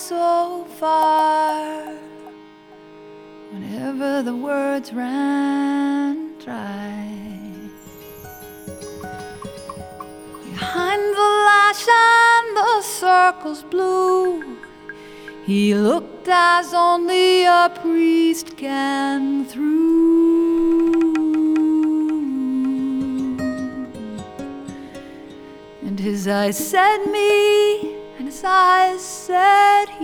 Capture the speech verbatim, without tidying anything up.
so far. Whenever the words ran dry, behind the lash and the circles blue, he looked as only a priest can through. And his eyes said me, and his eyes said